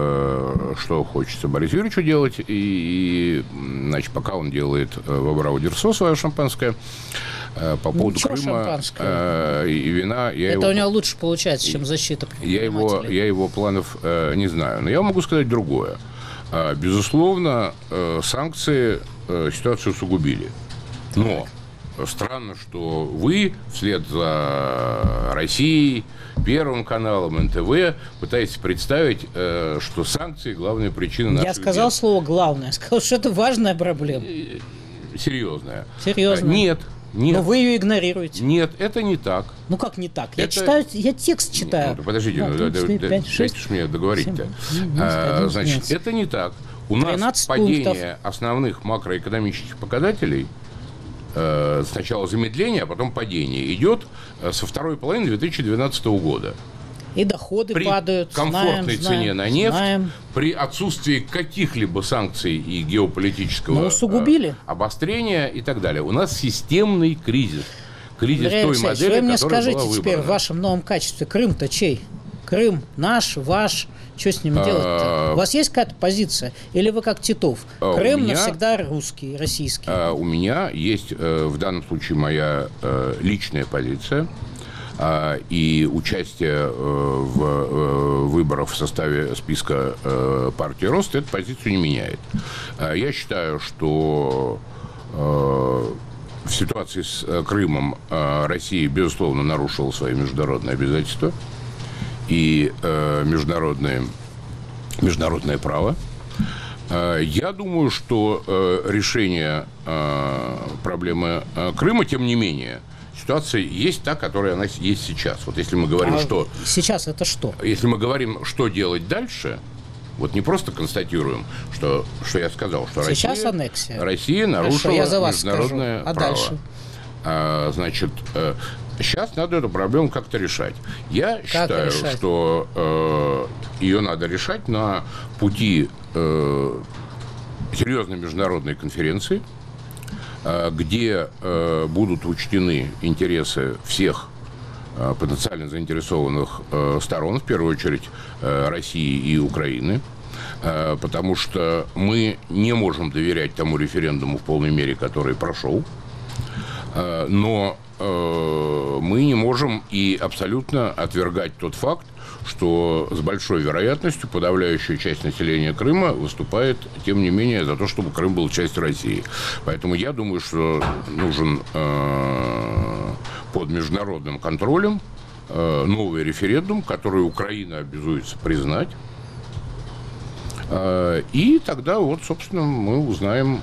что хочется Борису Юрьевичу делать, и значит, пока он делает в Абрау-Дюрсо свое шампанское, по поводу Крыма и вина... Это у него лучше получается, чем защита предпринимателей. Я его планов не знаю. Но я могу сказать другое. Безусловно, санкции ситуацию усугубили. Но странно, что вы вслед за Россией, Первым каналом, НТВ пытаетесь представить, что санкции – главная причина наших Я сказал бед. Слово «главное». Сказал, что это важная проблема. Серьезная. Серьезная. Нет. Но вы ее игнорируете. Нет, это не так. Ну как не так? Я текст читаю. Подождите, дайте мне договорить-то. Значит, это не так. У нас падение основных макроэкономических показателей, сначала замедление, а потом падение, идет со второй половины 2012 года. И доходы падают. При комфортной цене на нефть, при отсутствии каких-либо санкций и геополитического обострения и так далее. У нас системный кризис. Кризис той модели, вы мне которая скажите была теперь выбрана. в вашем новом качестве, Крым-то чей? Крым наш, ваш? Что с ним делать-то? У вас есть какая-то позиция? Или вы как Титов? Крым навсегда русский, российский. У меня есть в данном случае моя личная позиция. И участие в выборах в составе списка партии Рост эту позицию не меняет. Я считаю, что в ситуации с Крымом Россия, безусловно, нарушила свои международные обязательства и международное право. Я думаю, что решение проблемы Крыма, тем не менее, ситуация есть та, которая она есть сейчас. Вот если мы говорим, что... Сейчас это что? Если мы говорим, что делать дальше, не просто констатируем, что я сказал, что сейчас аннексия. Россия нарушила международное право. Дальше? Значит, сейчас надо эту проблему как-то решать. Я считаю, что ее надо решать на пути серьезной международной конференции, где будут учтены интересы всех потенциально заинтересованных сторон, в первую очередь России и Украины, потому что мы не можем доверять тому референдуму в полной мере, который прошел, но мы не можем и абсолютно отвергать тот факт, что с большой вероятностью подавляющая часть населения Крыма выступает, тем не менее, за то, чтобы Крым был частью России. Поэтому я думаю, что нужен под международным контролем новый референдум, который Украина обязуется признать, И тогда вот, собственно, мы узнаем,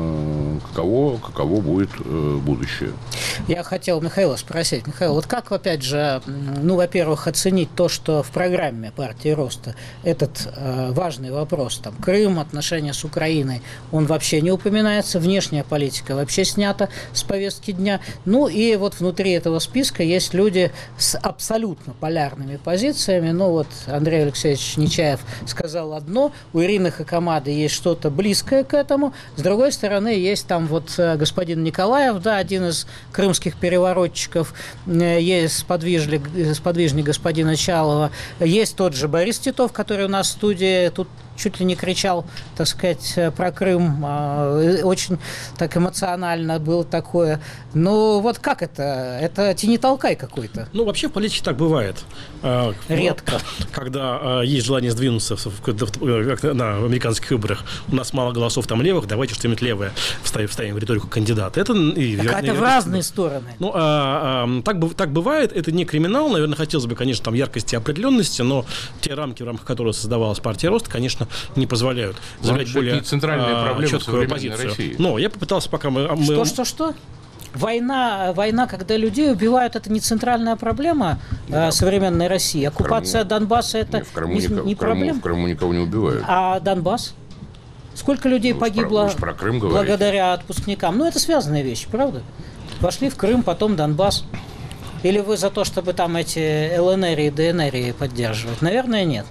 каково будет будущее. Я хотел Михаила спросить. Михаил, вот как, опять же, во-первых, оценить то, что в программе партии Роста этот важный вопрос, там, Крым, отношения с Украиной, он вообще не упоминается, внешняя политика вообще снята с повестки дня. Ну и вот внутри этого списка есть люди с абсолютно полярными позициями. Ну вот Андрей Алексеевич Нечаев сказал одно, у Ирины Хакамады есть что-то близкое к этому. С другой стороны, есть там вот господин Николаев, да, один из крымских переворотчиков, есть сподвижник господина Чалова, есть тот же Борис Титов, который у нас в студии тут чуть ли не кричал, так сказать, про Крым, очень так эмоционально было такое. Ну, вот как это? Это тяни-толкай какой-то. Ну, вообще в политике так бывает. Редко. Когда есть желание сдвинуться на американских выборах, у нас мало голосов там левых, давайте что-нибудь левое вставим в риторику кандидата. Это в разные стороны. Ну, так бывает. Это не криминал. Наверное, хотелось бы, конечно, там яркости и определенности, но те рамки, в рамках которых создавалась партия Роста, конечно, не позволяют заявлять более четкую позицию. России. Но я попытался, пока мы... Что? Война, когда людей убивают, это не центральная проблема современной России. Оккупация Донбасса – это не проблема. В Крыму никого не убивают. А Донбасс? Сколько людей погибло про Крым благодаря отпускникам? Ну, это связанные вещи, правда? Вошли в Крым, потом Донбасс. Или вы за то, чтобы там эти ЛНР и ДНР поддерживать? Наверное, нет.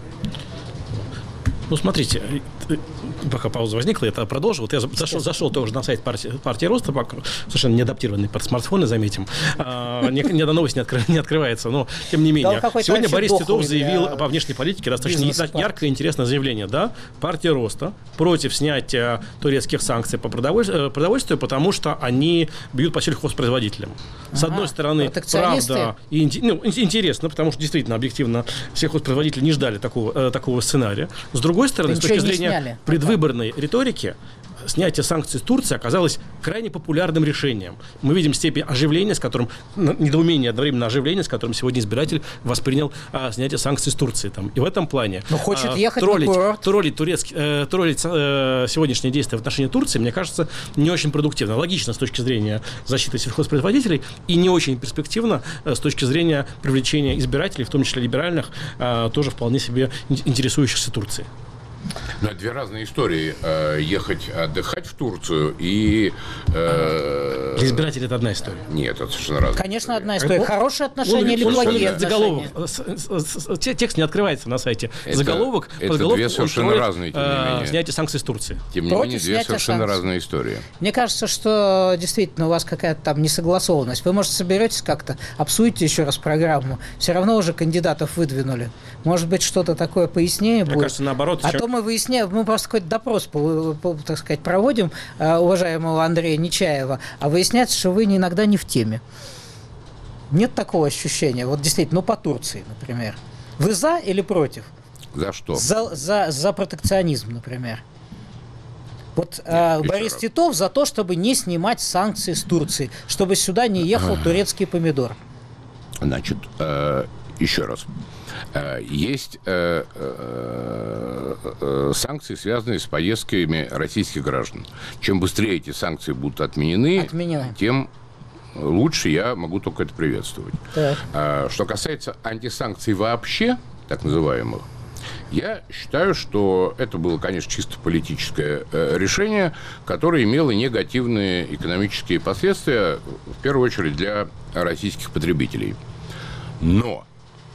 Ну, смотрите, пока пауза возникла, я это продолжил. Вот я зашел тоже на сайт партии Роста, совершенно не адаптированный под смартфоны, заметим. Ни одна новость не открывается, но тем не менее. Сегодня Борис Титов заявил по внешней политике достаточно яркое и интересное заявление. Да? Партия Роста против снятия турецких санкций по продовольствию, потому что они бьют по сельхозпроизводителям. С одной стороны, правда и интересно, потому что действительно, объективно, сельхозпроизводители не ждали такого сценария. С другой стороны, с точки зрения предвыборной риторики, снятие санкций с Турции оказалось крайне популярным решением. Мы видим степень оживления, с которым, недоумение, одновременно оживление, с которым сегодня избиратель воспринял снятие санкций с Турции. И в этом плане хочет ехать троллить сегодняшние действия в отношении Турции, мне кажется, не очень продуктивно. Логично с точки зрения защиты сельхозпроизводителей и не очень перспективно с точки зрения привлечения избирателей, в том числе либеральных, тоже вполне себе интересующихся Турцией. Но это две разные истории. Ехать отдыхать в Турцию и... Для избирателей это одна история. Нет, это совершенно разная. Конечно, одна история. Хорошие отношения или плохие отношения? Текст не открывается на сайте. Заголовок. Это две совершенно разные, тем не менее. Снятие санкций с Турции. Тем не менее, две совершенно разные истории. Мне кажется, что действительно у вас какая-то там несогласованность. Вы, может, соберетесь как-то, обсудите еще раз программу. Все равно уже кандидатов выдвинули. Может быть, что-то такое пояснее будет? Мне кажется, наоборот. А то мы выясняем, мы просто какой-то допрос, так сказать, проводим уважаемого Андрея Нечаева, а выясняется, что вы иногда не в теме. Нет такого ощущения? Вот действительно, по Турции, например. Вы за или против? За что? За протекционизм, например. Вот Борис Титов за то, чтобы не снимать санкции с Турции, чтобы сюда не ехал турецкий помидор. Значит, еще раз. Есть санкции, связанные с поездками российских граждан. Чем быстрее эти санкции будут отменены. Тем лучше, я могу только это приветствовать. Что касается антисанкций вообще, так называемых, я считаю, что это было, конечно, чисто политическое решение, которое имело негативные экономические последствия, в первую очередь для российских потребителей. Но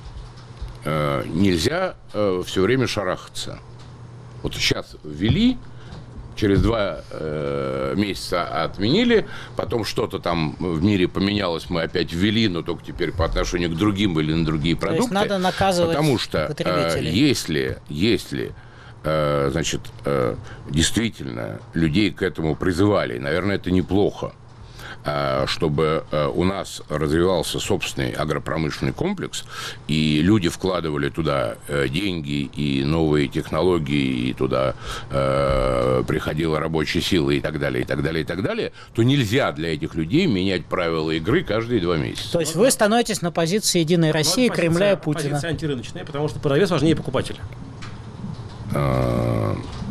нельзя все время шарахаться. Вот сейчас ввели, через 2 месяца отменили, потом что-то там в мире поменялось, мы опять ввели, но только теперь по отношению к другим или на другие продукты. То есть надо наказывать потому что если значит, действительно людей к этому призывали, наверное, это неплохо, чтобы у нас развивался собственный агропромышленный комплекс, и люди вкладывали туда деньги и новые технологии, и туда приходила рабочая сила и так далее, и так далее, и так далее, то нельзя для этих людей менять правила игры каждые 2 месяца. То есть вы становитесь на позиции Единой России, Кремля и Путина. Позиция антирыночная, потому что продавец важнее покупателя.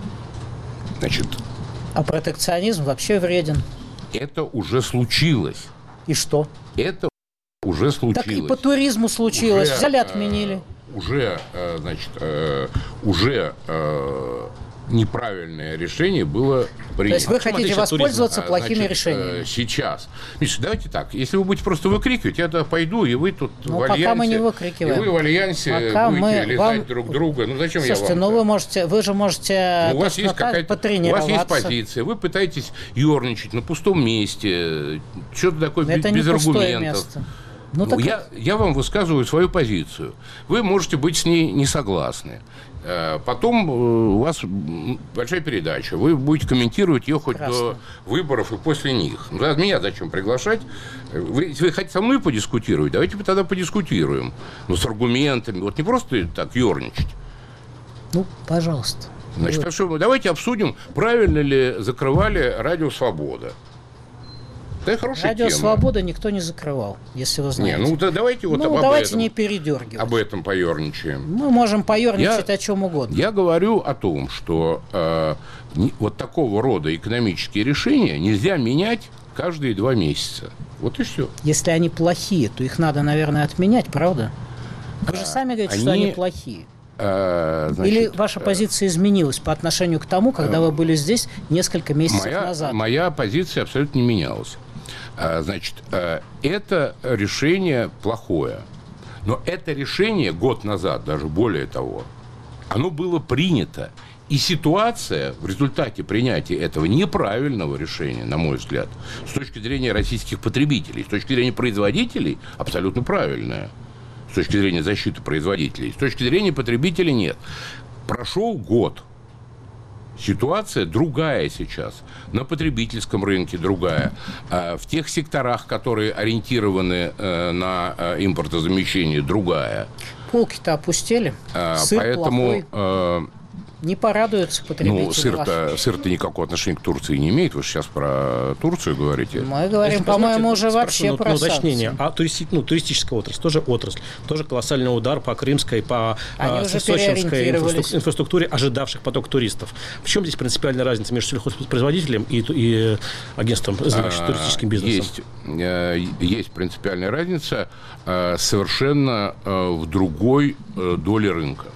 Значит, А протекционизм вообще вреден. это уже случилось. И что? Это уже случилось. Так и по туризму случилось. Уже, Взяли, отменили. Уже неправильное решение было принято. То есть вы хотите воспользоваться плохими решениями? Сейчас. Миша, давайте так. Если вы будете просто выкрикивать, я туда пойду, и вы тут в альянсе... пока мы не выкрикиваем. И вы в альянсе пока будете лизать вам... друг друга. Ну, зачем Слушайте, я вам? вы же можете у вас есть какая-то, потренироваться. У вас есть позиция, вы пытаетесь ерничать на пустом месте, что-то такое это без не пустое аргументов. Место. Ну, я вам высказываю свою позицию. Вы можете быть с ней не согласны. Потом у вас большая передача. Вы будете комментировать ее хоть до выборов и после них. Ну, меня зачем приглашать? Если вы хотите со мной подискутировать, давайте тогда подискутируем. Но с аргументами. Вот не просто так ерничать. Ну, пожалуйста. Значит, так что давайте обсудим, правильно ли закрывали Радио Свобода. Да, хорошая Радио тема. «Свобода» никто не закрывал, если вы знаете. Давайте вот давайте этом, не передергивать. Об этом поерничаем. Мы можем поерничать о чем угодно. Я говорю о том, что вот такого рода экономические решения нельзя менять каждые 2 месяца. Вот и все. Если они плохие, то их надо, наверное, отменять, правда? Вы же сами говорите, что они плохие. Или ваша позиция изменилась по отношению к тому, когда вы были здесь несколько месяцев назад? Моя позиция абсолютно не менялась. Значит, это решение плохое. Но это решение год назад, даже более того, оно было принято. И ситуация в результате принятия этого неправильного решения, на мой взгляд, с точки зрения российских потребителей, с точки зрения производителей, абсолютно правильная. С точки зрения защиты производителей. С точки зрения потребителей нет. Прошел год. Ситуация другая сейчас. На потребительском рынке другая. В тех секторах, которые ориентированы на импортозамещение, другая. Полки-то опустели. Сыр поэтому... плохой. Не порадуются потребители. Сыр-то никакого отношения к Турции не имеет. Вы же сейчас про Турцию говорите. Мы говорим, по-моему, уже вообще про санкции. Уточнение. А туристическая отрасль, тоже колоссальный удар по крымской, по сочинской инфраструктуре, ожидавших поток туристов. В чем здесь принципиальная разница между сельхозпроизводителем и агентством, занимающимся туристическим бизнесом? Есть принципиальная разница совершенно в другой доле рынка.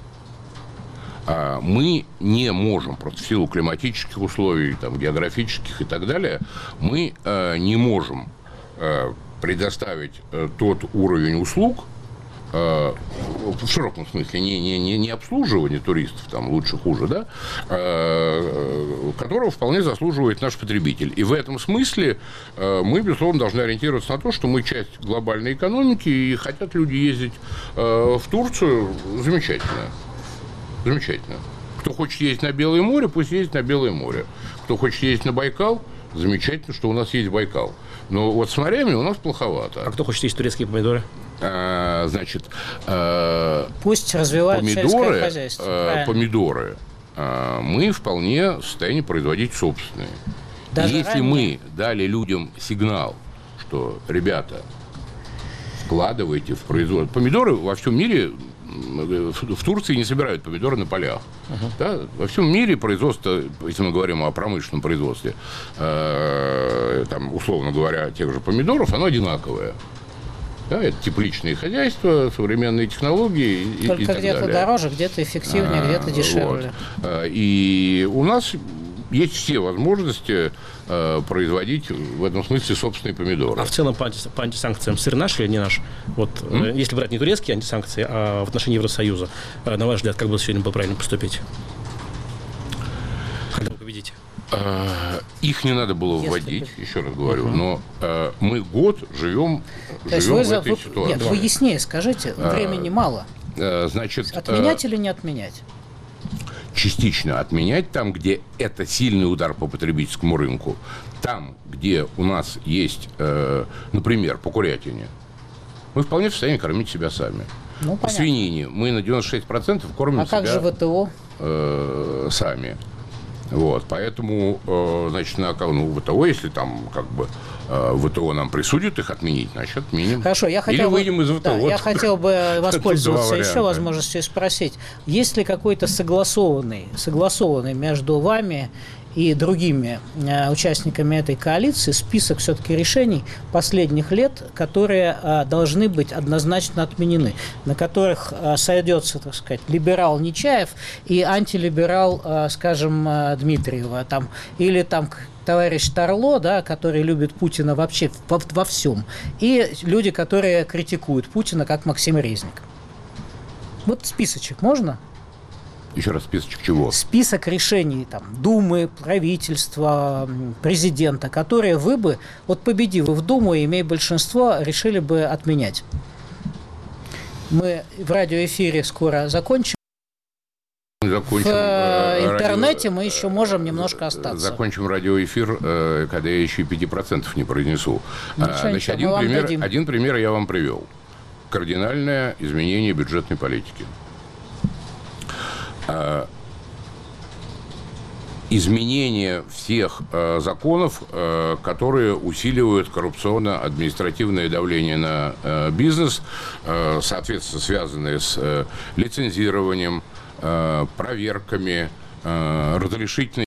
Мы не можем, просто в силу климатических условий, там, географических и так далее, мы не можем предоставить тот уровень услуг, в широком смысле, не обслуживание туристов, там, лучше, хуже, да, которого вполне заслуживает наш потребитель. И в этом смысле мы, безусловно, должны ориентироваться на то, что мы часть глобальной экономики, и хотят люди ездить в Турцию, замечательно. Замечательно. Кто хочет ездить на Белое море, пусть ездит на Белое море. Кто хочет ездить на Байкал, замечательно, что у нас есть Байкал. Но вот с морями у нас плоховато. А кто хочет есть турецкие помидоры? Значит, пусть развивают сельское хозяйство. Помидоры мы вполне в состоянии производить собственные. Даже если мы дали людям сигнал, что, ребята, вкладывайте в производство. Помидоры во всем мире... В Турции не собирают помидоры на полях. Да? Во всем мире производство, если мы говорим о промышленном производстве, там, условно говоря, тех же помидоров, оно одинаковое. Да? Это тепличные хозяйства, современные технологии и так далее. Только где-то дороже, где-то эффективнее, где-то дешевле. Вот. И у нас есть все возможности производить в этом смысле собственные помидоры. А в целом по антисанкциям сыр наш или не наш? Вот, если брать не турецкие антисанкции, а в отношении Евросоюза, на ваш взгляд, как бы сегодня было правильно поступить? Когда вы победите? Их не надо было вводить, еще раз говорю, но мы год живем в этой ситуации. Нет, вы яснее скажите, времени мало. Значит, отменять или не отменять? Частично отменять там, где это сильный удар по потребительскому рынку. Там, где у нас есть, например, по курятине, мы вполне в состоянии кормить себя сами. Ну, по свинине мы на 96% кормим себя. А как же ВТО? Сами. Вот, поэтому, значит, ВТО, если там как бы ВТО нам присудит их отменить, значит, отменим. Хорошо, я хотел Или выйдем из ВТО. Да, я хотел бы воспользоваться еще возможностью и спросить, есть ли какой-то согласованный между вами и другими участниками этой коалиции список все-таки решений последних лет, которые должны быть однозначно отменены, на которых сойдется, так сказать, либерал Нечаев и антилиберал, скажем, Дмитриева, там, или там товарищ Тарло, да, который любит Путина вообще во всем, и люди, которые критикуют Путина, как Максим Резник. Вот списочек можно? Еще раз, списочек чего? Список решений там, Думы, правительства, президента, которые вы бы, вот победив в Думу и имея большинство, решили бы отменять. Мы в радиоэфире скоро закончим. Закончим в интернете мы еще можем немножко остаться. Закончим радиоэфир, когда я еще 5% не произнесу. Значит, один пример я вам привел. Кардинальное изменение бюджетной политики. Изменение всех законов, которые усиливают коррупционно-административное давление на бизнес, соответственно, связанные с лицензированием, проверками, разрешительной